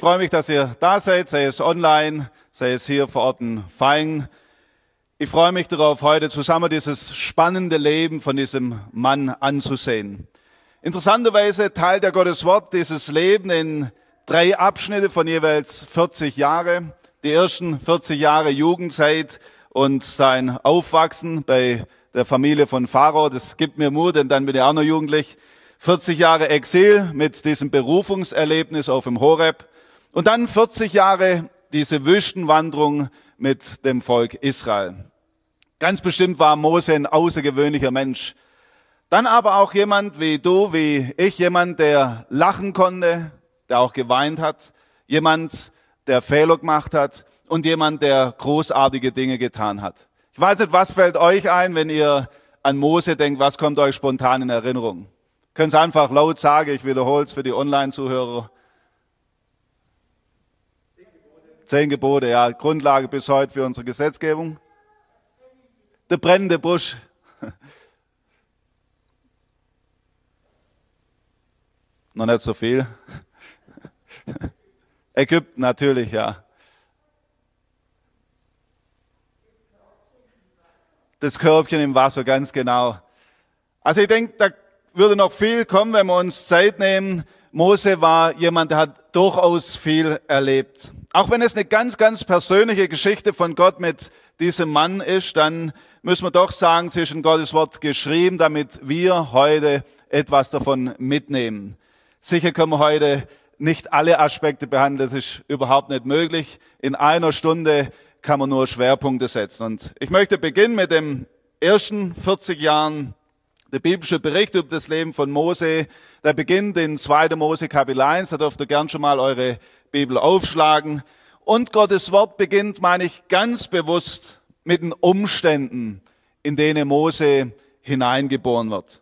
freue mich, dass ihr da seid, sei es online, sei es hier vor Ort in Vaihingen. Ich freue mich darauf, heute zusammen dieses spannende Leben von diesem Mann anzusehen. Interessanterweise teilt der Gottes Wort dieses Leben in 3 Abschnitte von jeweils 40 Jahre. Die ersten 40 Jahre Jugendzeit und sein Aufwachsen bei der Familie von Pharao. Das gibt mir Mut, denn dann bin ich auch noch jugendlich. 40 Jahre Exil mit diesem Berufungserlebnis auf dem Horeb. Und dann 40 Jahre diese Wüstenwanderung mit dem Volk Israel. Ganz bestimmt war Mose ein außergewöhnlicher Mensch. Dann aber auch jemand wie du, wie ich, jemand, der lachen konnte, der auch geweint hat, jemand, der Fehler gemacht hat und jemand, der großartige Dinge getan hat. Ich weiß nicht, was fällt euch ein, wenn ihr an Mose denkt, was kommt euch spontan in Erinnerung? Könnt ihr einfach laut sagen, ich wiederhole es für die Online-Zuhörer. 10 Gebote, ja, Grundlage bis heute für unsere Gesetzgebung. Der brennende Busch. Noch nicht so viel. Ägypten natürlich, ja. Das Körbchen im Wasser, ganz genau. Also ich denke, da würde noch viel kommen, wenn wir uns Zeit nehmen. Mose war jemand, der hat durchaus viel erlebt. Auch wenn es eine ganz, ganz persönliche Geschichte von Gott mit diesem Mann ist, dann müssen wir doch sagen, sie ist in Gottes Wort geschrieben, damit wir heute etwas davon mitnehmen. Sicher können wir heute nicht alle Aspekte behandeln, das ist überhaupt nicht möglich. In einer Stunde kann man nur Schwerpunkte setzen. Und ich möchte beginnen mit dem ersten 40 Jahren. Der biblische Bericht über das Leben von Mose, der beginnt in 2. Mose Kapitel 1, da dürft ihr gern schon mal eure Bibel aufschlagen. Und Gottes Wort beginnt, meine ich, ganz bewusst mit den Umständen, in denen Mose hineingeboren wird.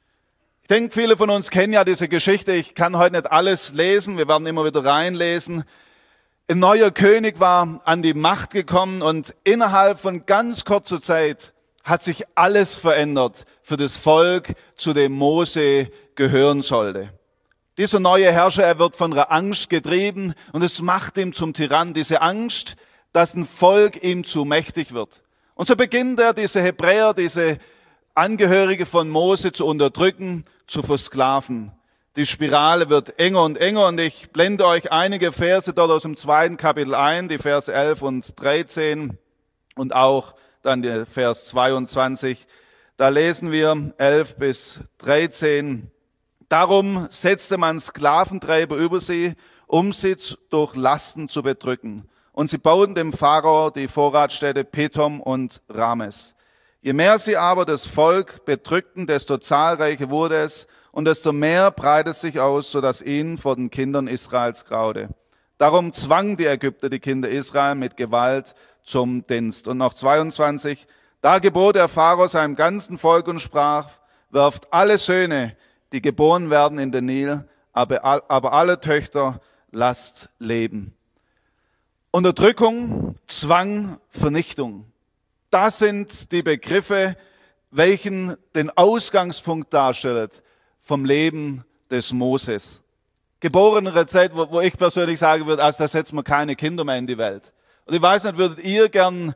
Ich denke, viele von uns kennen ja diese Geschichte. Ich kann heute nicht alles lesen, wir werden immer wieder reinlesen. Ein neuer König war an die Macht gekommen und innerhalb von ganz kurzer Zeit hat sich alles verändert für das Volk, zu dem Mose gehören sollte. Dieser neue Herrscher, er wird von einer Angst getrieben und es macht ihn zum Tyrann. Diese Angst, dass ein Volk ihm zu mächtig wird. Und so beginnt er, diese Hebräer, diese Angehörige von Mose zu unterdrücken, zu versklaven. Die Spirale wird enger und enger und ich blende euch einige Verse dort aus dem 2. Kapitel ein, die Verse 11 und 13 und auch dann der Vers 22. Da lesen wir 11 bis 13. Darum setzte man Sklaventreiber über sie, um sie durch Lasten zu bedrücken. Und sie bauten dem Pharao die Vorratsstädte Pithom und Rames. Je mehr sie aber das Volk bedrückten, desto zahlreicher wurde es und desto mehr breitete sich aus, sodass ihnen vor den Kindern Israels graute. Darum zwangen die Ägypter die Kinder Israel mit Gewalt zum Dienst. Und noch 22. Da gebot der Pharao seinem ganzen Volk und sprach, werft alle Söhne, die geboren werden, in den Nil, aber alle Töchter lasst leben. Unterdrückung, Zwang, Vernichtung. Das sind die Begriffe, welchen den Ausgangspunkt darstellen vom Leben des Moses. Geboren in einer Zeit, wo ich persönlich sagen würde, also da setzen wir keine Kinder mehr in die Welt. Und ich weiß nicht, würdet ihr gern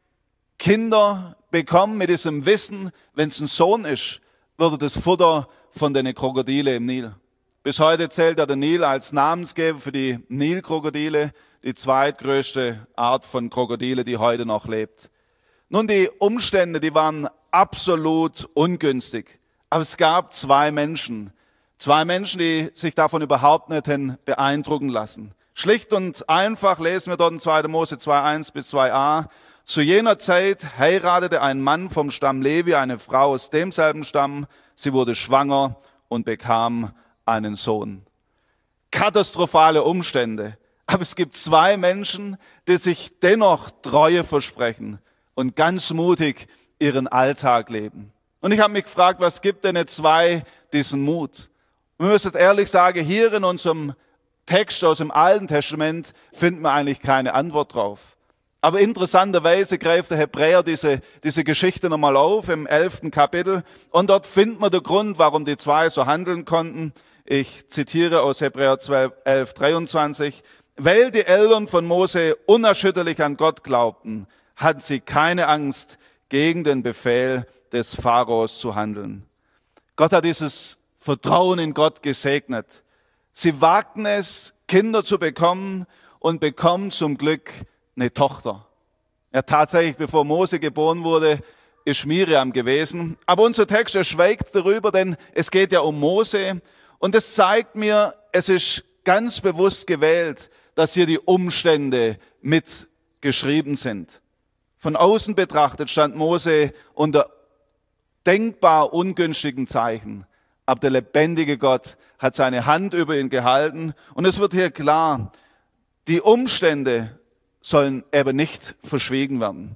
Kinder bekommen mit diesem Wissen, wenn es ein Sohn ist, würde das Futter von den Krokodile im Nil. Bis heute zählt ja der Nil als Namensgeber für die Nilkrokodile, die zweitgrößte Art von Krokodile, die heute noch lebt. Nun, die Umstände, die waren absolut ungünstig. Aber es gab 2 Menschen, die sich davon überhaupt nicht beeindrucken lassen. Schlicht und einfach lesen wir dort in 2. Mose 2,1 bis 2a. Zu jener Zeit heiratete ein Mann vom Stamm Levi eine Frau aus demselben Stamm. Sie wurde schwanger und bekam einen Sohn. Katastrophale Umstände. Aber es gibt 2 Menschen, die sich dennoch Treue versprechen und ganz mutig ihren Alltag leben. Und ich habe mich gefragt, was gibt denn 2 diesen Mut? Wir müssen ehrlich sagen, hier in unserem Text aus dem Alten Testament finden wir eigentlich keine Antwort drauf. Aber interessanterweise greift der Hebräer diese Geschichte nochmal auf im 11. Kapitel und dort findet man den Grund, warum die 2 so handeln konnten. Ich zitiere aus Hebräer 12, 11, 23. Weil die Eltern von Mose unerschütterlich an Gott glaubten, hatten sie keine Angst, gegen den Befehl des Pharaos zu handeln. Gott hat dieses Vertrauen in Gott gesegnet. Sie wagten es, Kinder zu bekommen und bekommen zum Glück eine Tochter. Ja, tatsächlich, bevor Mose geboren wurde, ist Miriam gewesen. Aber unser Text, er schweigt darüber, denn es geht ja um Mose. Und es zeigt mir, es ist ganz bewusst gewählt, dass hier die Umstände mitgeschrieben sind. Von außen betrachtet stand Mose unter denkbar ungünstigen Zeichen. Aber der lebendige Gott hat seine Hand über ihn gehalten. Und es wird hier klar, die Umstände sollen eben nicht verschwiegen werden.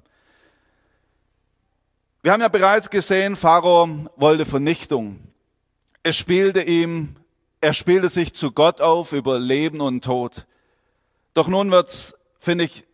Wir haben ja bereits gesehen, Pharao wollte Vernichtung. Er spielte sich zu Gott auf über Leben und Tod. Doch nun wird's, finde ich,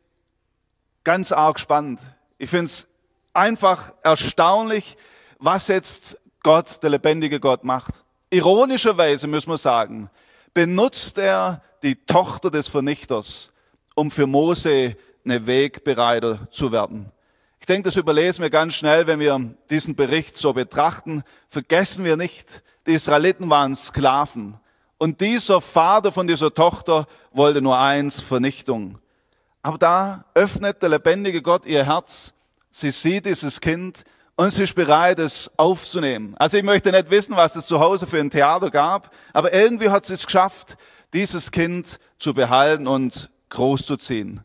ganz arg spannend. Ich finde es einfach erstaunlich, was jetzt Gott, der lebendige Gott, macht. Ironischerweise, müssen wir sagen, benutzt er die Tochter des Vernichters, um für Mose eine Wegbereiter zu werden. Ich denke, das überlesen wir ganz schnell, wenn wir diesen Bericht so betrachten. Vergessen wir nicht, die Israeliten waren Sklaven. Und dieser Vater von dieser Tochter wollte nur eins, Vernichtung. Aber da öffnet der lebendige Gott ihr Herz. Sie sieht dieses Kind und sie ist bereit, es aufzunehmen. Also ich möchte nicht wissen, was es zu Hause für ein Theater gab, aber irgendwie hat sie es geschafft, dieses Kind zu behalten und großzuziehen.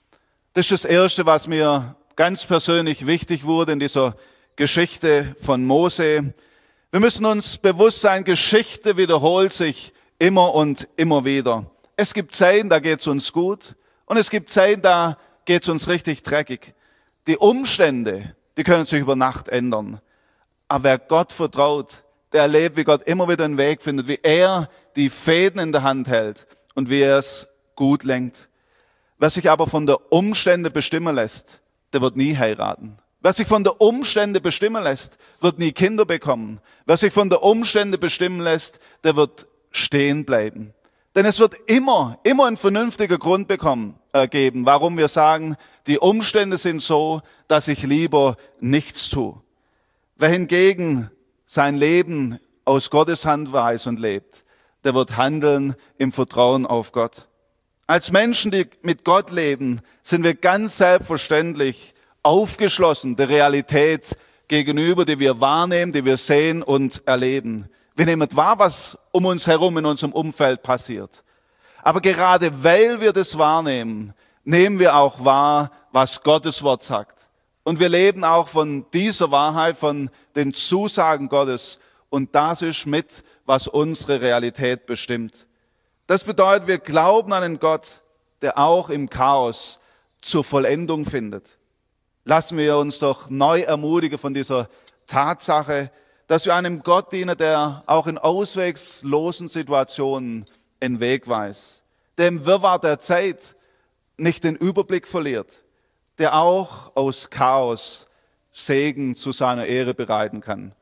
Das ist das Erste, was mir ganz persönlich wichtig wurde in dieser Geschichte von Mose. Wir müssen uns bewusst sein, Geschichte wiederholt sich immer und immer wieder. Es gibt Zeiten, da geht es uns gut und es gibt Zeiten, da geht es uns richtig dreckig. Die Umstände, die können sich über Nacht ändern. Aber wer Gott vertraut, der erlebt, wie Gott immer wieder einen Weg findet, wie er die Fäden in der Hand hält und wie er es gut lenkt. Wer sich aber von der Umstände bestimmen lässt, der wird nie heiraten. Wer sich von der Umstände bestimmen lässt, wird nie Kinder bekommen. Wer sich von der Umstände bestimmen lässt, der wird stehen bleiben. Denn es wird immer ein vernünftiger Grund geben, warum wir sagen, die Umstände sind so, dass ich lieber nichts tue. Wer hingegen sein Leben aus Gottes Hand weiß und lebt, der wird handeln im Vertrauen auf Gott. Als Menschen, die mit Gott leben, sind wir ganz selbstverständlich aufgeschlossen der Realität gegenüber, die wir wahrnehmen, die wir sehen und erleben. Wir nehmen wahr, was um uns herum in unserem Umfeld passiert. Aber gerade weil wir das wahrnehmen, nehmen wir auch wahr, was Gottes Wort sagt. Und wir leben auch von dieser Wahrheit, von den Zusagen Gottes. Und das ist mit, was unsere Realität bestimmt. Das bedeutet, wir glauben an einen Gott, der auch im Chaos zur Vollendung findet. Lassen wir uns doch neu ermutigen von dieser Tatsache, dass wir einem Gott dienen, der auch in ausweglosen Situationen einen Weg weiß, der im Wirrwarr der Zeit nicht den Überblick verliert, der auch aus Chaos Segen zu seiner Ehre bereiten kann.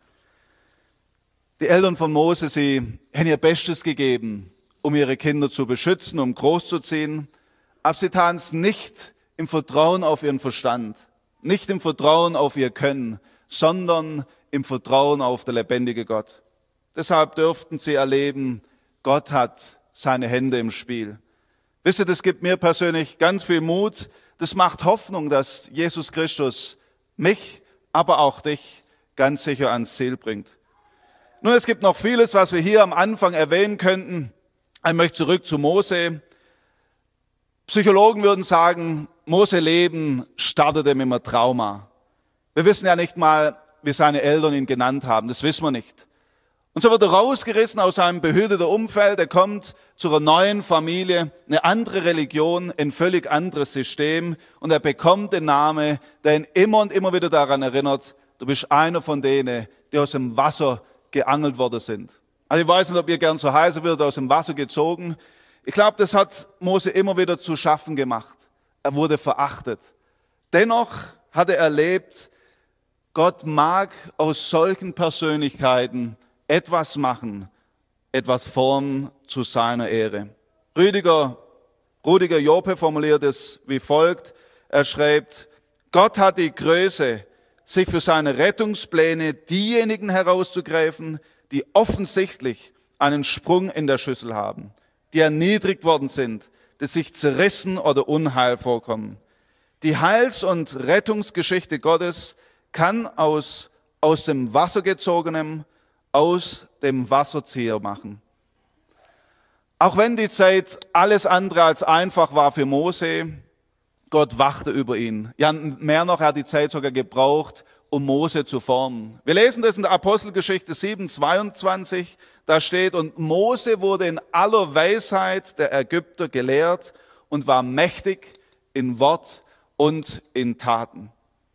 Die Eltern von Mose, sie haben ihr Bestes gegeben, um ihre Kinder zu beschützen, um großzuziehen, aber sie taten es nicht im Vertrauen auf ihren Verstand, nicht im Vertrauen auf ihr Können, sondern im Vertrauen auf den lebendigen Gott. Deshalb dürften sie erleben, Gott hat seine Hände im Spiel. Wisst ihr, das gibt mir persönlich ganz viel Mut. Das macht Hoffnung, dass Jesus Christus mich, aber auch dich ganz sicher ans Ziel bringt. Nun, es gibt noch vieles, was wir hier am Anfang erwähnen könnten. Ich möchte zurück zu Mose. Psychologen würden sagen, Mose Leben startete mit einem Trauma. Wir wissen ja nicht mal, wie seine Eltern ihn genannt haben. Das wissen wir nicht. Und so wird er rausgerissen aus seinem behüteten Umfeld. Er kommt zu einer neuen Familie, eine andere Religion, ein völlig anderes System. Und er bekommt den Namen, der ihn immer und immer wieder daran erinnert, du bist einer von denen, die aus dem Wasser geangelt worden sind. Also ich weiß nicht, ob ihr gern so heißen würdet, aus dem Wasser gezogen. Ich glaube, das hat Mose immer wieder zu schaffen gemacht. Er wurde verachtet. Dennoch hat er erlebt, Gott mag aus solchen Persönlichkeiten etwas machen, etwas formen zu seiner Ehre. Rüdiger Rudiger Jope formuliert es wie folgt. Er schreibt, Gott hat die Größe, sich für seine Rettungspläne diejenigen herauszugreifen, die offensichtlich einen Sprung in der Schüssel haben, die erniedrigt worden sind, die sich zerrissen oder unheil vorkommen. Die Heils- und Rettungsgeschichte Gottes kann aus dem Wasser gezogenem, aus dem Wasserzieher machen. Auch wenn die Zeit alles andere als einfach war für Mose, Gott wachte über ihn. Ja, mehr noch, er hat die Zeit sogar gebraucht, um Mose zu formen. Wir lesen das in der Apostelgeschichte 7,22, da steht, und Mose wurde in aller Weisheit der Ägypter gelehrt und war mächtig in Wort und in Taten.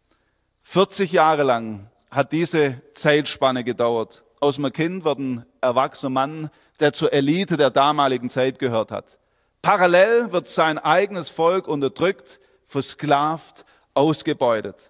40 Jahre lang hat diese Zeitspanne gedauert. Aus einem Kind wird ein erwachsener Mann, der zur Elite der damaligen Zeit gehört hat. Parallel wird sein eigenes Volk unterdrückt, versklavt, ausgebeutet.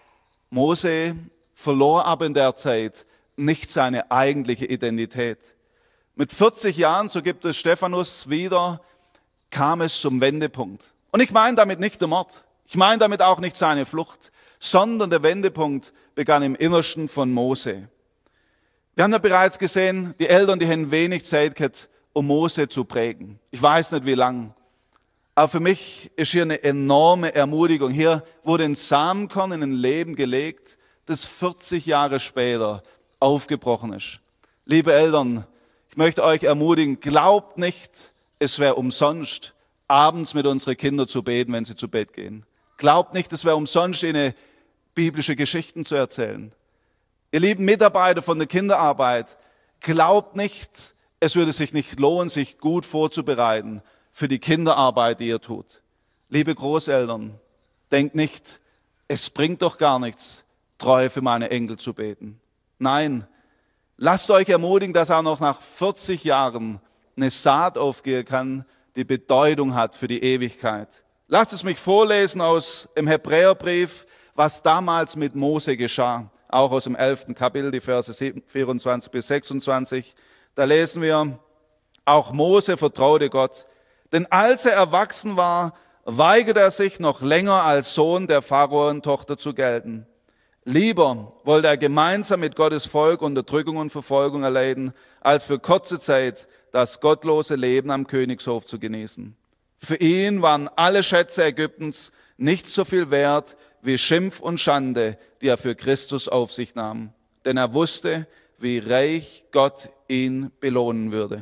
Mose verlor aber in der Zeit nicht seine eigentliche Identität. Mit 40 Jahren, so gibt es Stephanus wieder, kam es zum Wendepunkt. Und ich meine damit nicht der Mord. Ich meine damit auch nicht seine Flucht, sondern der Wendepunkt begann im Innersten von Mose. Wir haben ja bereits gesehen, die Eltern, die haben wenig Zeit gehabt, um Mose zu prägen. Ich weiß nicht, wie lang. Aber für mich ist hier eine enorme Ermutigung. Hier wurde ein Samenkorn in ein Leben gelegt, das 40 Jahre später aufgebrochen ist. Liebe Eltern, ich möchte euch ermutigen, glaubt nicht, es wäre umsonst, abends mit unseren Kindern zu beten, wenn sie zu Bett gehen. Glaubt nicht, es wäre umsonst, ihnen biblische Geschichten zu erzählen. Ihr lieben Mitarbeiter von der Kinderarbeit, glaubt nicht, es würde sich nicht lohnen, sich gut vorzubereiten für die Kinderarbeit, die ihr tut. Liebe Großeltern, denkt nicht, es bringt doch gar nichts, treu für meine Enkel zu beten. Nein, lasst euch ermutigen, dass auch noch nach 40 Jahren eine Saat aufgehen kann, die Bedeutung hat für die Ewigkeit. Lasst es mich vorlesen aus dem Hebräerbrief, was damals mit Mose geschah. Auch aus dem 11. Kapitel, die Verse 24 bis 26. Da lesen wir, auch Mose vertraute Gott. Denn als er erwachsen war, weigerte er sich noch länger als Sohn der Pharaontochter zu gelten. Lieber wollte er gemeinsam mit Gottes Volk Unterdrückung und Verfolgung erleiden, als für kurze Zeit das gottlose Leben am Königshof zu genießen. Für ihn waren alle Schätze Ägyptens nicht so viel wert wie Schimpf und Schande, die er für Christus auf sich nahm. Denn er wusste, wie reich Gott ihn belohnen würde.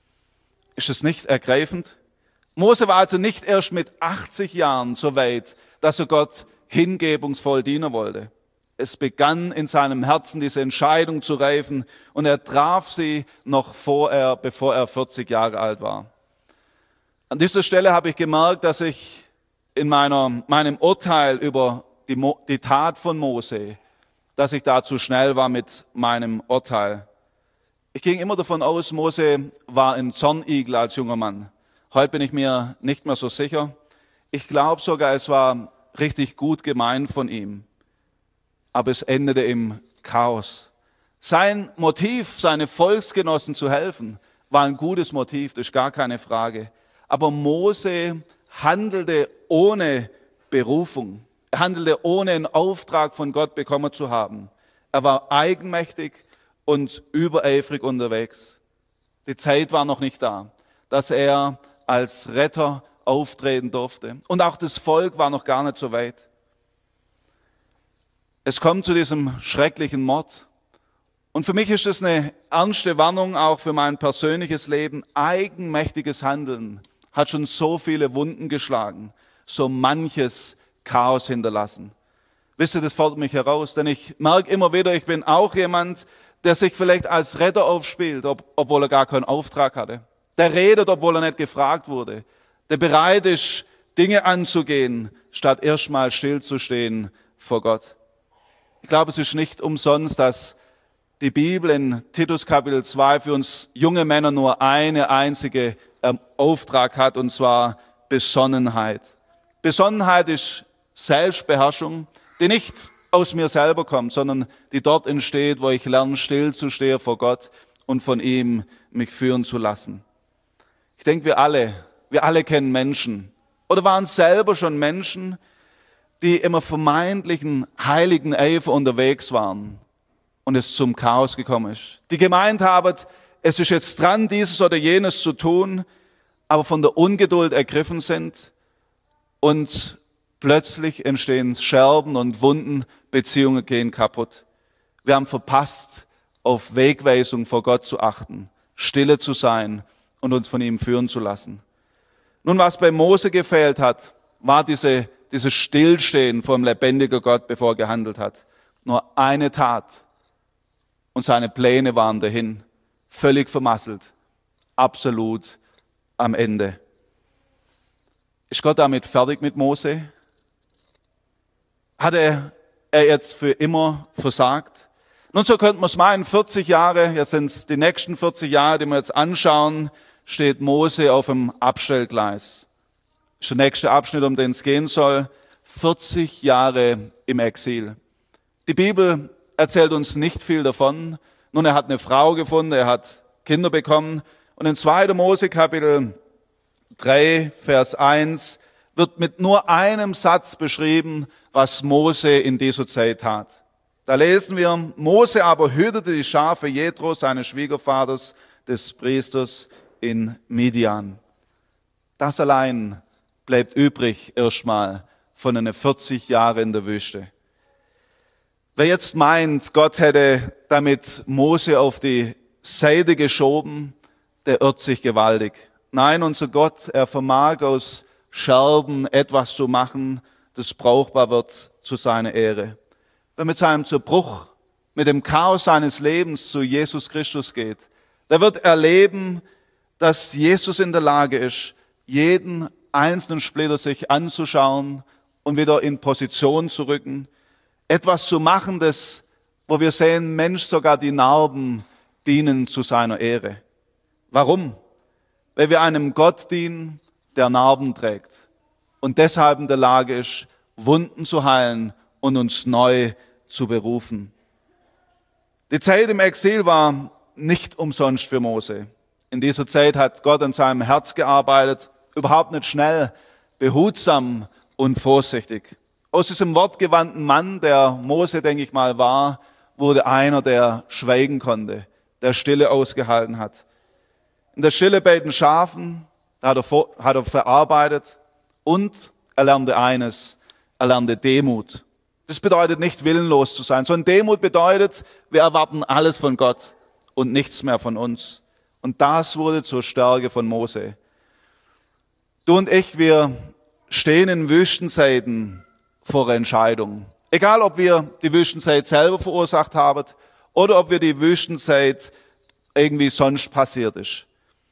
Ist es nicht ergreifend? Mose war also nicht erst mit 80 Jahren so weit, dass er Gott hingebungsvoll dienen wollte. Es begann in seinem Herzen, diese Entscheidung zu reifen, und er traf sie noch bevor er 40 Jahre alt war. An dieser Stelle habe ich gemerkt, dass ich in meinem Urteil über die Tat von Mose, dass ich da zu schnell war mit meinem Urteil. Ich ging immer davon aus, Mose war ein Zornigel als junger Mann. Heute bin ich mir nicht mehr so sicher. Ich glaube sogar, es war richtig gut gemeint von ihm. Aber es endete im Chaos. Sein Motiv, seine Volksgenossen zu helfen, war ein gutes Motiv, das ist gar keine Frage. Aber Mose handelte ohne Berufung. Er handelte ohne einen Auftrag von Gott bekommen zu haben. Er war eigenmächtig und übereifrig unterwegs. Die Zeit war noch nicht da, dass er als Retter auftreten durfte. Und auch das Volk war noch gar nicht so weit. Es kommt zu diesem schrecklichen Mord. Und für mich ist das eine ernste Warnung auch für mein persönliches Leben. Eigenmächtiges Handeln hat schon so viele Wunden geschlagen, so manches Chaos hinterlassen. Wisst ihr, das fordert mich heraus, denn ich merke immer wieder, ich bin auch jemand, der sich vielleicht als Retter aufspielt, obwohl er gar keinen Auftrag hatte. Der redet, obwohl er nicht gefragt wurde. Der bereit ist, Dinge anzugehen, statt erstmal stillzustehen vor Gott. Ich glaube, es ist nicht umsonst, dass die Bibel in Titus Kapitel 2 für uns junge Männer nur eine einzige Auftrag hat, und zwar Besonnenheit. Besonnenheit ist Selbstbeherrschung, die nicht aus mir selber kommt, sondern die dort entsteht, wo ich lerne, still zu stehen vor Gott und von ihm mich führen zu lassen. Ich denke, wir alle Wir alle kennen Menschen oder waren selber schon Menschen, die im vermeintlichen heiligen Eifer unterwegs waren und es zum Chaos gekommen ist. Die gemeint haben, es ist jetzt dran, dieses oder jenes zu tun, aber von der Ungeduld ergriffen sind und plötzlich entstehen Scherben und Wunden, Beziehungen gehen kaputt. Wir haben verpasst, auf Wegweisung vor Gott zu achten, stille zu sein und uns von ihm führen zu lassen. Nun, was bei Mose gefehlt hat, war dieses Stillstehen vor dem lebendigen Gott, bevor er gehandelt hat. Nur eine Tat und seine Pläne waren dahin, völlig vermasselt, absolut am Ende. Ist Gott damit fertig mit Mose? Hat er jetzt für immer versagt? Nun, so könnte man es meinen, 40 Jahre, jetzt sind es die nächsten 40 Jahre, die wir jetzt anschauen, steht Mose auf dem Abstellgleis. Das ist der nächste Abschnitt, um den es gehen soll. 40 Jahre im Exil. Die Bibel erzählt uns nicht viel davon. Nun, er hat eine Frau gefunden, er hat Kinder bekommen. Und in 2. Mose Kapitel 3, Vers 1 wird mit nur einem Satz beschrieben, was Mose in dieser Zeit tat. Da lesen wir, Mose aber hütete die Schafe Jethro, seines Schwiegervaters, des Priesters in Midian. Das allein bleibt übrig erstmal von einer 40 Jahre in der Wüste. Wer jetzt meint, Gott hätte damit Mose auf die Seite geschoben, der irrt sich gewaltig. Nein, unser Gott, er vermag aus Scherben etwas zu machen, das brauchbar wird zu seiner Ehre. Wer mit seinem Zerbruch, mit dem Chaos seines Lebens zu Jesus Christus geht, der wird erleben, dass Jesus in der Lage ist, jeden einzelnen Splitter sich anzuschauen und wieder in Position zu rücken, etwas zu machen, das, wo wir sehen, Mensch, sogar die Narben dienen zu seiner Ehre. Warum? Weil wir einem Gott dienen, der Narben trägt und deshalb in der Lage ist, Wunden zu heilen und uns neu zu berufen. Die Zeit im Exil war nicht umsonst für Mose. In dieser Zeit hat Gott an seinem Herz gearbeitet, überhaupt nicht schnell, behutsam und vorsichtig. Aus diesem wortgewandten Mann, der Mose, denke ich mal, war, wurde einer, der schweigen konnte, der Stille ausgehalten hat. In der Stille bei den Schafen hat er verarbeitet und er lernte eines, er lernte Demut. Das bedeutet nicht willenlos zu sein, sondern Demut bedeutet, wir erwarten alles von Gott und nichts mehr von uns. Und das wurde zur Stärke von Mose. Du und ich, wir stehen in Wüstenzeiten vor einer Entscheidung. Egal, ob wir die Wüstenzeit selber verursacht haben oder ob wir die Wüstenzeit irgendwie sonst passiert ist.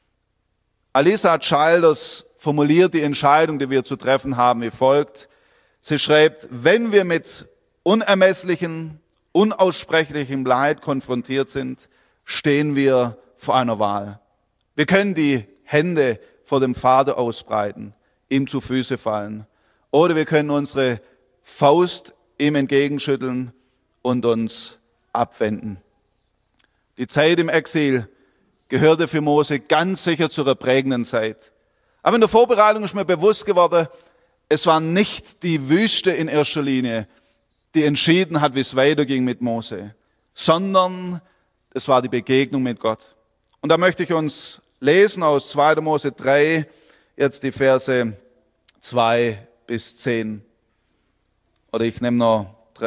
Alisa Childers formuliert die Entscheidung, die wir zu treffen haben, wie folgt. Sie schreibt, wenn wir mit unermesslichem, unaussprechlichem Leid konfrontiert sind, stehen wir vor einer Wahl. Wir können die Hände vor dem Vater ausbreiten, ihm zu Füße fallen. Oder wir können unsere Faust ihm entgegenschütteln und uns abwenden. Die Zeit im Exil gehörte für Mose ganz sicher zu einer prägenden Zeit. Aber in der Vorbereitung ist mir bewusst geworden, es war nicht die Wüste in erster Linie, die entschieden hat, wie es weiterging mit Mose, sondern es war die Begegnung mit Gott. Und da möchte ich uns lesen aus 2. Mose 3, jetzt die Verse 2 bis 10. Oder ich nehme noch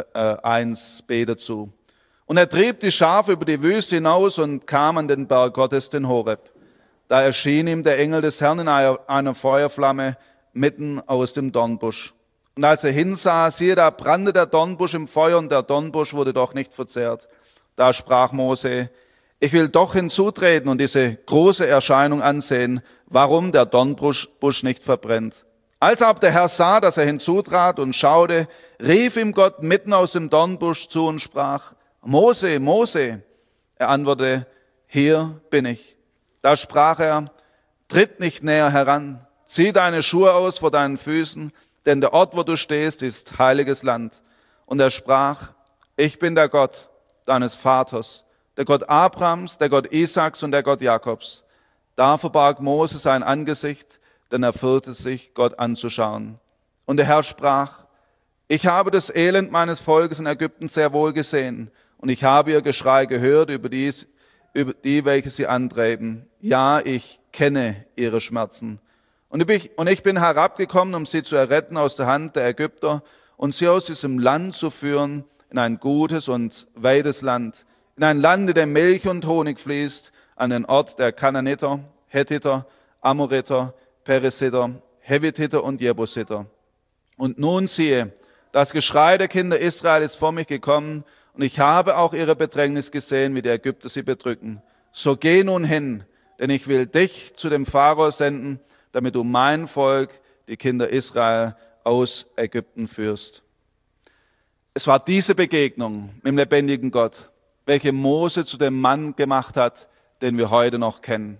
1b dazu. Und er trieb die Schafe über die Wüste hinaus und kam an den Berg Gottes, den Horeb. Da erschien ihm der Engel des Herrn in einer Feuerflamme mitten aus dem Dornbusch. Und als er hinsah, siehe, da brannte der Dornbusch im Feuer und der Dornbusch wurde doch nicht verzehrt. Da sprach Mose, ich will doch hinzutreten und diese große Erscheinung ansehen, warum der Dornbusch nicht verbrennt. Als aber der Herr sah, dass er hinzutrat und schaute, rief ihm Gott mitten aus dem Dornbusch zu und sprach, Mose, Mose. Er antwortete, hier bin ich. Da sprach er, tritt nicht näher heran, zieh deine Schuhe aus vor deinen Füßen, denn der Ort, wo du stehst, ist heiliges Land. Und er sprach, ich bin der Gott deines Vaters, der Gott Abrahams, der Gott Isaaks und der Gott Jakobs. Da verbarg Mose sein Angesicht, denn er fürchtete sich, Gott anzuschauen. Und der Herr sprach: Ich habe das Elend meines Volkes in Ägypten sehr wohl gesehen, und ich habe ihr Geschrei gehört über die, welche sie antreiben. Ja, ich kenne ihre Schmerzen. Und ich bin herabgekommen, um sie zu erretten aus der Hand der Ägypter und sie aus diesem Land zu führen in ein gutes und weites Land, in ein Land, in dem Milch und Honig fließt, an den Ort der Kanaaniter, Hethiter, Amoriter, Perisiter, Hevititer und Jebusiter. Und nun siehe, das Geschrei der Kinder Israel ist vor mich gekommen, und ich habe auch ihre Bedrängnis gesehen, wie die Ägypter sie bedrücken. So geh nun hin, denn ich will dich zu dem Pharao senden, damit du mein Volk, die Kinder Israel, aus Ägypten führst. Es war diese Begegnung mit dem lebendigen Gott, welche Mose zu dem Mann gemacht hat, den wir heute noch kennen.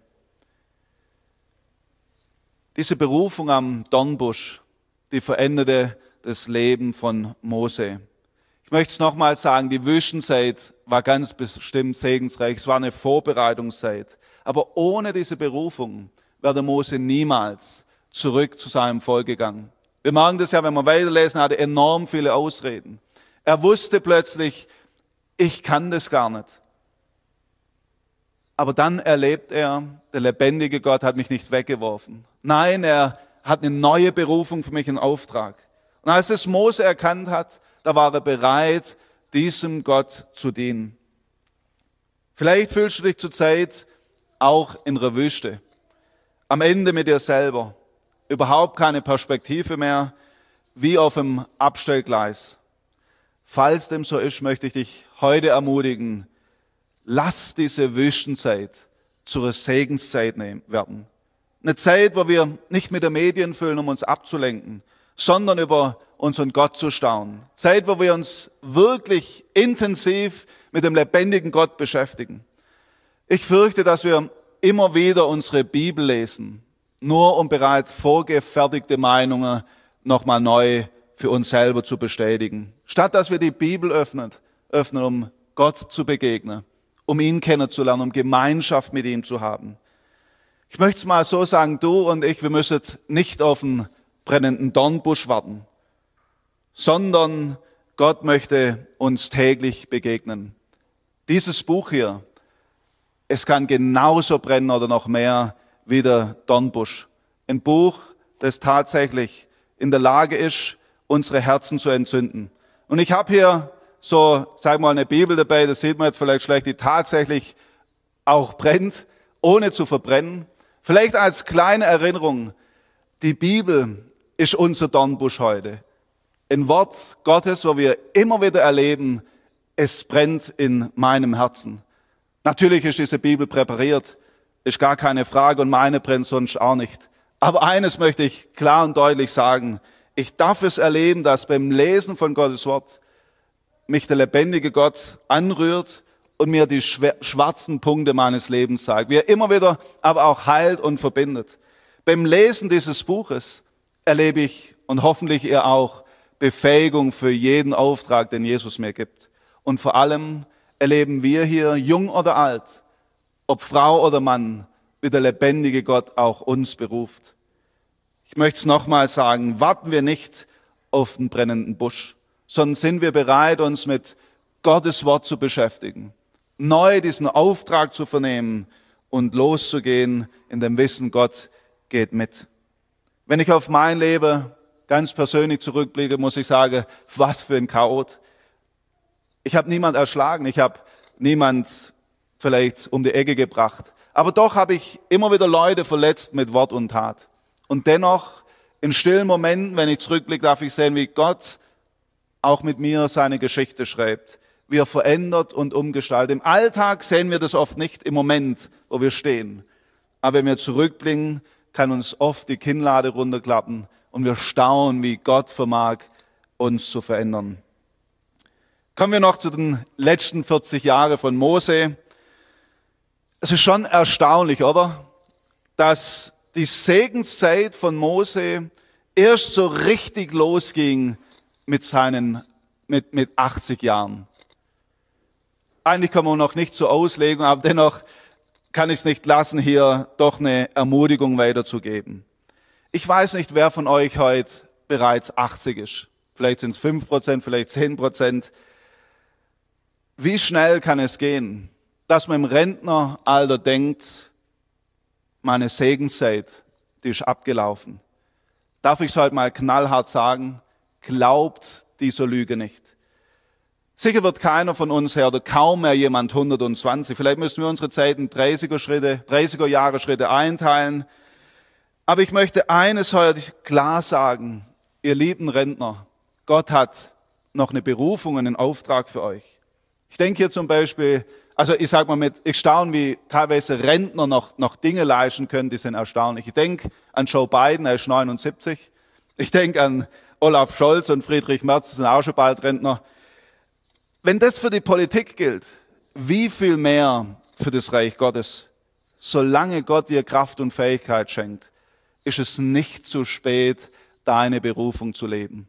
Diese Berufung am Dornbusch, die veränderte das Leben von Mose. Ich möchte es nochmal sagen, die Wüstenzeit war ganz bestimmt segensreich. Es war eine Vorbereitungszeit. Aber ohne diese Berufung wäre der Mose niemals zurück zu seinem Volk gegangen. Wir merken das ja, wenn wir weiterlesen, er hatte enorm viele Ausreden. Er wusste plötzlich, ich kann das gar nicht. Aber dann erlebt er, der lebendige Gott hat mich nicht weggeworfen. Nein, er hat eine neue Berufung für mich in Auftrag. Und als es Mose erkannt hat, da war er bereit, diesem Gott zu dienen. Vielleicht fühlst du dich zurzeit auch in der Wüste, am Ende mit dir selber, überhaupt keine Perspektive mehr, wie auf dem Abstellgleis. Falls dem so ist, möchte ich dich heute ermutigen, lass diese Wüstenzeit zur Segenszeit werden. Eine Zeit, wo wir nicht mit den Medien füllen, um uns abzulenken, sondern über unseren Gott zu staunen. Zeit, wo wir uns wirklich intensiv mit dem lebendigen Gott beschäftigen. Ich fürchte, dass wir immer wieder unsere Bibel lesen, nur um bereits vorgefertigte Meinungen nochmal neu für uns selber zu bestätigen. Statt dass wir die Bibel öffnen, um Gott zu begegnen, um ihn kennenzulernen, um Gemeinschaft mit ihm zu haben. Ich möchte es mal so sagen, du und ich, wir müssen nicht auf einen brennenden Dornbusch warten, sondern Gott möchte uns täglich begegnen. Dieses Buch hier, es kann genauso brennen oder noch mehr wie der Dornbusch. Ein Buch, das tatsächlich in der Lage ist, unsere Herzen zu entzünden. Und ich habe hier so, sag mal, eine Bibel dabei, das sieht man jetzt vielleicht schlecht, die tatsächlich auch brennt, ohne zu verbrennen. Vielleicht als kleine Erinnerung, die Bibel ist unser Dornbusch heute. Ein Wort Gottes, wo wir immer wieder erleben, es brennt in meinem Herzen. Natürlich ist diese Bibel präpariert, ist gar keine Frage, und meine brennt sonst auch nicht. Aber eines möchte ich klar und deutlich sagen: Ich darf es erleben, dass beim Lesen von Gottes Wort mich der lebendige Gott anrührt und mir die schwarzen Punkte meines Lebens sagt, wie er immer wieder aber auch heilt und verbindet. Beim Lesen dieses Buches erlebe ich, und hoffentlich ihr auch, Befähigung für jeden Auftrag, den Jesus mir gibt. Und vor allem erleben wir hier, jung oder alt, ob Frau oder Mann, wie der lebendige Gott auch uns beruft. Ich möchte es nochmal sagen, warten wir nicht auf den brennenden Busch, sondern sind wir bereit, uns mit Gottes Wort zu beschäftigen, neu diesen Auftrag zu vernehmen und loszugehen in dem Wissen, Gott geht mit. Wenn ich auf mein Leben ganz persönlich zurückblicke, muss ich sagen, was für ein Chaot. Ich habe niemand erschlagen, ich habe niemand vielleicht um die Ecke gebracht, aber doch habe ich immer wieder Leute verletzt mit Wort und Tat. Und dennoch, in stillen Momenten, wenn ich zurückblicke, darf ich sehen, wie Gott auch mit mir seine Geschichte schreibt, wie er verändert und umgestaltet. Im Alltag sehen wir das oft nicht im Moment, wo wir stehen. Aber wenn wir zurückblicken, kann uns oft die Kinnlade runterklappen und wir staunen, wie Gott vermag, uns zu verändern. Kommen wir noch zu den letzten 40 Jahren von Mose. Es ist schon erstaunlich, oder? Dass die Segenszeit von Mose erst so richtig losging mit 80 Jahren. Eigentlich kann man noch nicht so auslegen, aber dennoch kann ich es nicht lassen, hier doch eine Ermutigung weiterzugeben. Ich weiß nicht, wer von euch heute bereits 80 ist. Vielleicht sind es 5%, vielleicht 10%. Wie schnell kann es gehen, dass man im Rentneralter denkt, meine Segenszeit, die ist abgelaufen. Darf ich es heute mal knallhart sagen? Glaubt dieser Lüge nicht. Sicher wird keiner von uns her oder kaum mehr jemand 120. Vielleicht müssen wir unsere Zeit in 30er Jahre Schritte einteilen. Aber ich möchte eines heute klar sagen, ihr lieben Rentner, Gott hat noch eine Berufung und einen Auftrag für euch. Ich denke hier zum Beispiel, ich staune, wie teilweise Rentner noch Dinge leisten können, die sind erstaunlich. Ich denke an Joe Biden, er ist 79. Ich denke an Olaf Scholz und Friedrich Merz, die sind auch schon bald Rentner. Wenn das für die Politik gilt, wie viel mehr für das Reich Gottes? Solange Gott dir Kraft und Fähigkeit schenkt, ist es nicht zu spät, deine Berufung zu leben.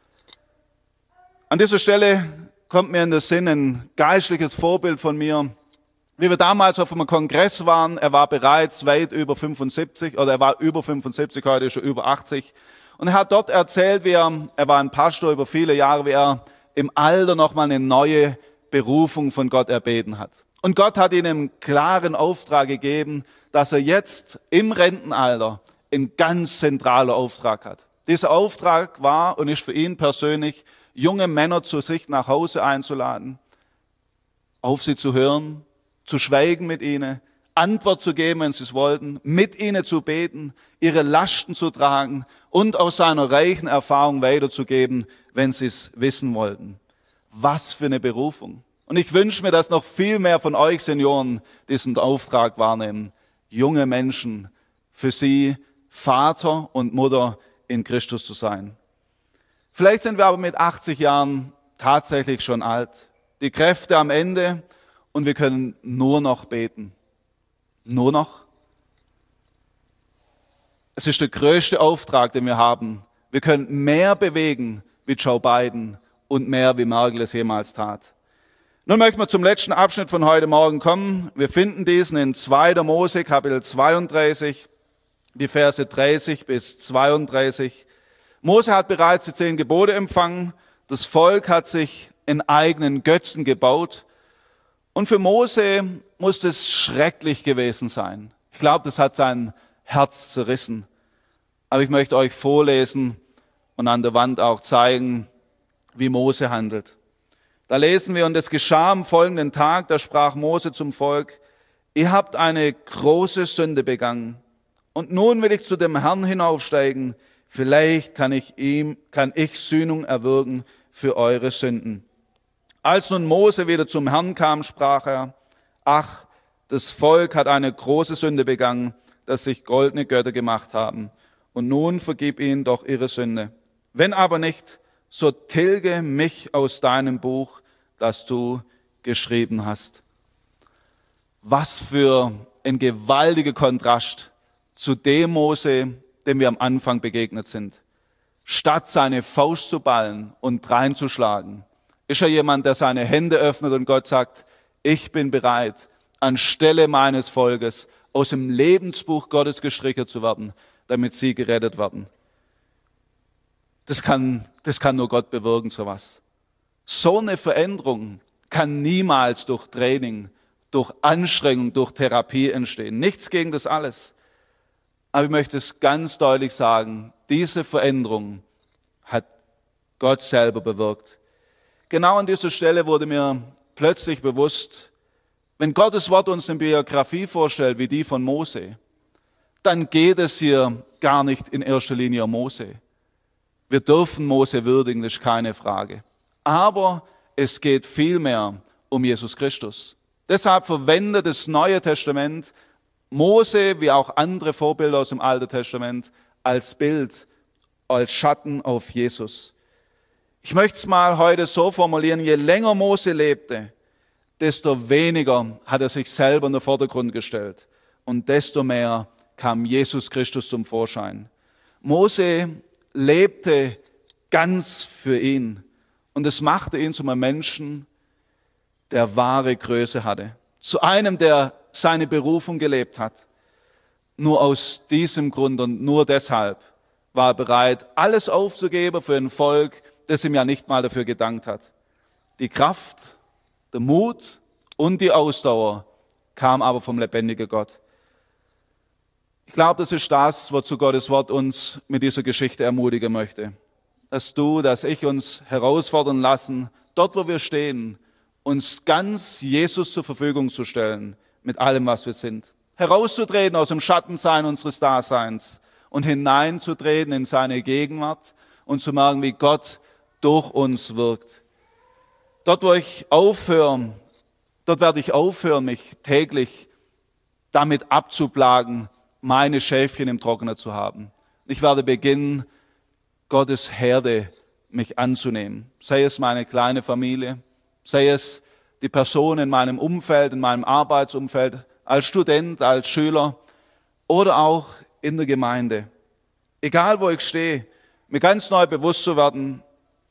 An dieser Stelle kommt mir in den Sinn ein geistliches Vorbild von mir. Wie wir damals auf einem Kongress waren, er war bereits weit über 75, oder er war über 75, heute ist er über 80. Und er hat dort erzählt, er war ein Pastor über viele Jahre, wie er im Alter nochmal eine neue Berufung von Gott erbeten hat. Und Gott hat ihm einen klaren Auftrag gegeben, dass er jetzt im Rentenalter einen ganz zentralen Auftrag hat. Dieser Auftrag war und ist für ihn persönlich, junge Männer zu sich nach Hause einzuladen, auf sie zu hören, zu schweigen mit ihnen, Antwort zu geben, wenn sie es wollten, mit ihnen zu beten, ihre Lasten zu tragen und aus seiner reichen Erfahrung weiterzugeben, wenn sie es wissen wollten. Was für eine Berufung. Und ich wünsche mir, dass noch viel mehr von euch Senioren diesen Auftrag wahrnehmen, junge Menschen, für sie Vater und Mutter in Christus zu sein. Vielleicht sind wir aber mit 80 Jahren tatsächlich schon alt, die Kräfte am Ende und wir können nur noch beten. Nur noch? Es ist der größte Auftrag, den wir haben. Wir können mehr bewegen wie Joe Biden und mehr wie Merkel es jemals tat. Nun möchten wir zum letzten Abschnitt von heute Morgen kommen. Wir finden diesen in 2. Mose, Kapitel 32, die Verse 30 bis 32. Mose hat bereits die 10 Gebote empfangen. Das Volk hat sich einen eigenen Götzen gebaut. Und für Mose muss es schrecklich gewesen sein. Ich glaube, das hat sein Herz zerrissen. Aber ich möchte euch vorlesen und an der Wand auch zeigen, wie Mose handelt. Da lesen wir, und es geschah am folgenden Tag, da sprach Mose zum Volk, ihr habt eine große Sünde begangen. Und nun will ich zu dem Herrn hinaufsteigen. Vielleicht kann ich Sühnung erwirken für eure Sünden. Als nun Mose wieder zum Herrn kam, sprach er, ach, das Volk hat eine große Sünde begangen, dass sich goldene Götter gemacht haben. Und nun vergib ihnen doch ihre Sünde. Wenn aber nicht, so tilge mich aus deinem Buch, das du geschrieben hast. Was für ein gewaltiger Kontrast zu dem Mose, dem wir am Anfang begegnet sind. Statt seine Faust zu ballen und reinzuschlagen, ist er jemand, der seine Hände öffnet und Gott sagt, ich bin bereit, anstelle meines Volkes aus dem Lebensbuch Gottes gestrichen zu werden, damit sie gerettet werden. Das kann nur Gott bewirken, sowas. So eine Veränderung kann niemals durch Training, durch Anstrengung, durch Therapie entstehen. Nichts gegen das alles. Aber ich möchte es ganz deutlich sagen, diese Veränderung hat Gott selber bewirkt. Genau an dieser Stelle wurde mir plötzlich bewusst, wenn Gottes Wort uns eine Biografie vorstellt, wie die von Mose, dann geht es hier gar nicht in erster Linie um Mose. Wir dürfen Mose würdigen, das ist keine Frage. Aber es geht vielmehr um Jesus Christus. Deshalb verwendet das Neue Testament Mose, wie auch andere Vorbilder aus dem Alten Testament, als Bild, als Schatten auf Jesus. Ich möchte es mal heute so formulieren, je länger Mose lebte, desto weniger hat er sich selber in den Vordergrund gestellt und desto mehr kam Jesus Christus zum Vorschein. Mose lebte ganz für ihn und es machte ihn zu einem Menschen, der wahre Größe hatte. Zu einem, der seine Berufung gelebt hat. nur aus diesem Grund und nur deshalb war er bereit, alles aufzugeben für ein Volk, das ihm ja nicht mal dafür gedankt hat. Die Kraft, der Mut und die Ausdauer kam aber vom lebendigen Gott. Ich glaube, das ist das, wozu Gottes Wort uns mit dieser Geschichte ermutigen möchte. Dass ich uns herausfordern lassen, dort wo wir stehen, uns ganz Jesus zur Verfügung zu stellen, mit allem, was wir sind. Herauszutreten aus dem Schattensein unseres Daseins und hineinzutreten in seine Gegenwart und zu merken, wie Gott durch uns wirkt. Dort werde ich aufhören, mich täglich damit abzuplagen, meine Schäfchen im Trockenen zu haben. Ich werde beginnen, Gottes Herde mich anzunehmen. Sei es meine kleine Familie, sei es die Person in meinem Umfeld, in meinem Arbeitsumfeld, als Student, als Schüler oder auch in der Gemeinde. Egal wo ich stehe, mir ganz neu bewusst zu werden,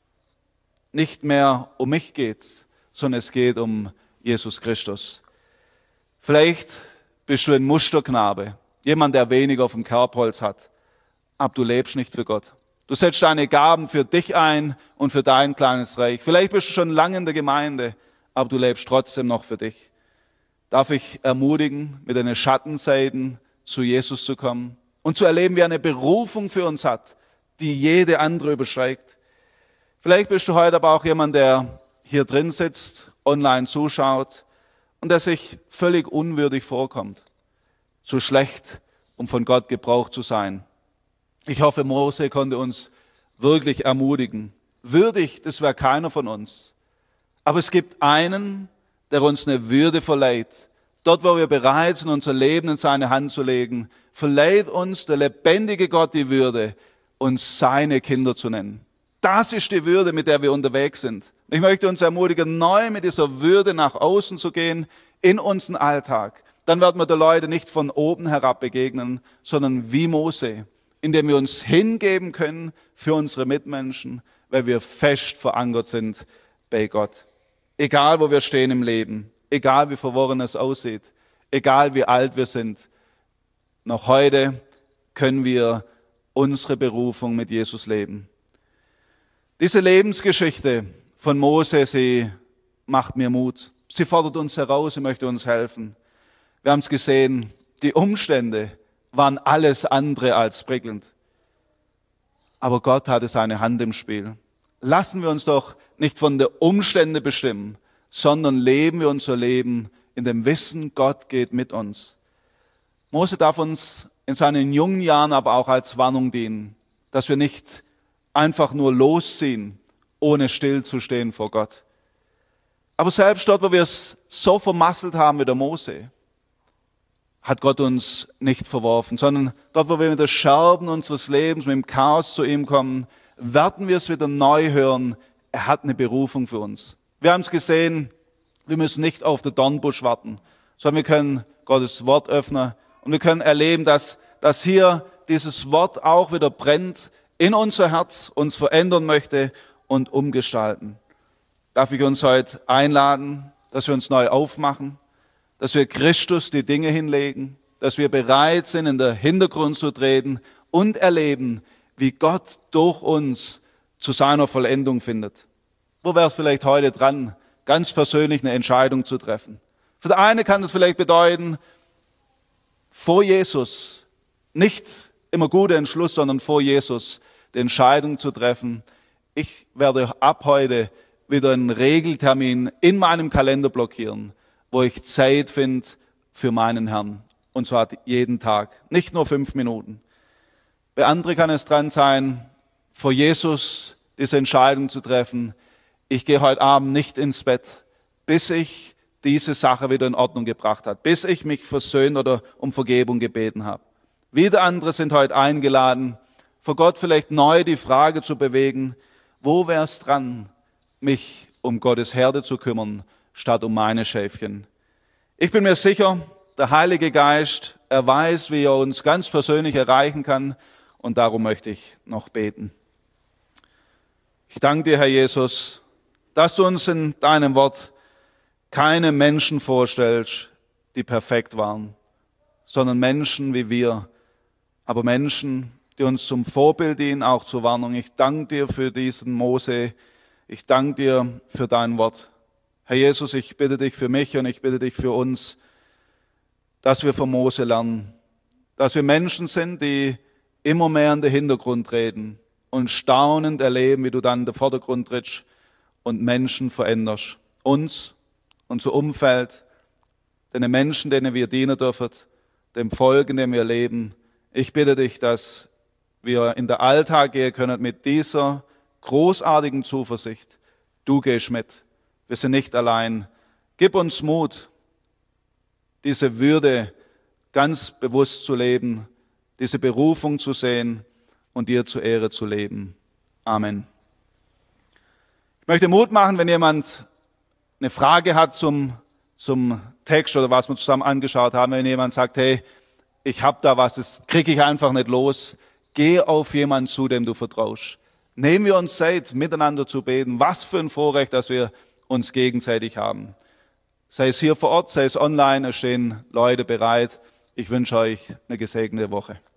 nicht mehr um mich geht's, sondern es geht um Jesus Christus. Vielleicht bist du ein Musterknabe, jemand, der wenig auf dem Kerbholz hat, aber du lebst nicht für Gott. Du setzt deine Gaben für dich ein und für dein kleines Reich. Vielleicht bist du schon lange in der Gemeinde, aber du lebst trotzdem noch für dich. Darf ich ermutigen, mit deinen Schattenseiten zu Jesus zu kommen und zu erleben, wie er eine Berufung für uns hat, die jede andere übersteigt. Vielleicht bist du heute aber auch jemand, der hier drin sitzt, online zuschaut und der sich völlig unwürdig vorkommt. Zu schlecht, um von Gott gebraucht zu sein. Ich hoffe, Mose konnte uns wirklich ermutigen. Würdig, das wäre keiner von uns. Aber es gibt einen, der uns eine Würde verleiht. Dort, wo wir bereit sind, unser Leben in seine Hand zu legen, verleiht uns der lebendige Gott die Würde, uns seine Kinder zu nennen. Das ist die Würde, mit der wir unterwegs sind. Ich möchte uns ermutigen, neu mit dieser Würde nach außen zu gehen, in unseren Alltag. Dann werden wir den Leuten nicht von oben herab begegnen, sondern wie Mose, indem wir uns hingeben können für unsere Mitmenschen, weil wir fest verankert sind bei Gott. Egal, wo wir stehen im Leben, egal, wie verworren es aussieht, egal, wie alt wir sind, noch heute können wir unsere Berufung mit Jesus leben. Diese Lebensgeschichte von Mose, sie macht mir Mut. Sie fordert uns heraus, sie möchte uns helfen. Wir haben es gesehen, die Umstände waren alles andere als prickelnd. Aber Gott hatte seine Hand im Spiel. Lassen wir uns doch nicht von den Umständen bestimmen, sondern leben wir unser Leben in dem Wissen, Gott geht mit uns. Mose darf uns in seinen jungen Jahren aber auch als Warnung dienen, dass wir nicht einfach nur losziehen, ohne stillzustehen vor Gott. Aber selbst dort, wo wir es so vermasselt haben wie der Mose, hat Gott uns nicht verworfen, sondern dort, wo wir mit den Scherben unseres Lebens, mit dem Chaos zu ihm kommen, werden wir es wieder neu hören. Er hat eine Berufung für uns. Wir haben es gesehen, wir müssen nicht auf den Dornbusch warten, sondern wir können Gottes Wort öffnen und wir können erleben, dass hier dieses Wort auch wieder brennt in unser Herz, uns verändern möchte und umgestalten. Darf ich uns heute einladen, dass wir uns neu aufmachen, dass wir Christus die Dinge hinlegen, dass wir bereit sind, in den Hintergrund zu treten und erleben, wie Gott durch uns zu seiner Vollendung findet. Wo wäre es vielleicht heute dran, ganz persönlich eine Entscheidung zu treffen? Für den einen kann es vielleicht bedeuten, vor Jesus, nicht immer guter Entschluss, sondern vor Jesus die Entscheidung zu treffen, ich werde ab heute wieder einen Regeltermin in meinem Kalender blockieren, wo ich Zeit finde für meinen Herrn. Und zwar jeden Tag, nicht nur 5 Minuten. Bei anderen kann es dran sein, vor Jesus diese Entscheidung zu treffen, ich gehe heute Abend nicht ins Bett, bis ich diese Sache wieder in Ordnung gebracht habe, bis ich mich versöhnt oder um Vergebung gebeten habe. Wieder andere sind heute eingeladen, vor Gott vielleicht neu die Frage zu bewegen, wo wäre es dran, mich um Gottes Herde zu kümmern, statt um meine Schäfchen. Ich bin mir sicher, der Heilige Geist, er weiß, wie er uns ganz persönlich erreichen kann und darum möchte ich noch beten. Ich danke dir, Herr Jesus, dass du uns in deinem Wort keine Menschen vorstellst, die perfekt waren, sondern Menschen wie wir, aber Menschen, die uns zum Vorbild dienen, auch zur Warnung. Ich danke dir für diesen Mose. Ich danke dir für dein Wort. Herr Jesus, ich bitte dich für mich und ich bitte dich für uns, dass wir von Mose lernen, dass wir Menschen sind, die immer mehr in den Hintergrund treten und staunend erleben, wie du dann in den Vordergrund trittst und Menschen veränderst. Uns, unser Umfeld, den Menschen, denen wir dienen dürfen, dem Volk, in dem wir leben. Ich bitte dich, dass wir in den Alltag gehen können mit dieser großartigen Zuversicht. Du gehst mit. Wir sind nicht allein. Gib uns Mut, diese Würde ganz bewusst zu leben, diese Berufung zu sehen und dir zur Ehre zu leben. Amen. Ich möchte Mut machen, wenn jemand eine Frage hat zum Text oder was wir zusammen angeschaut haben, wenn jemand sagt, hey, ich habe da was, das kriege ich einfach nicht los. Geh auf jemanden zu, dem du vertraust. Nehmen wir uns Zeit, miteinander zu beten. Was für ein Vorrecht, dass wir uns gegenseitig haben. Sei es hier vor Ort, sei es online, es stehen Leute bereit. Ich wünsche euch eine gesegnete Woche.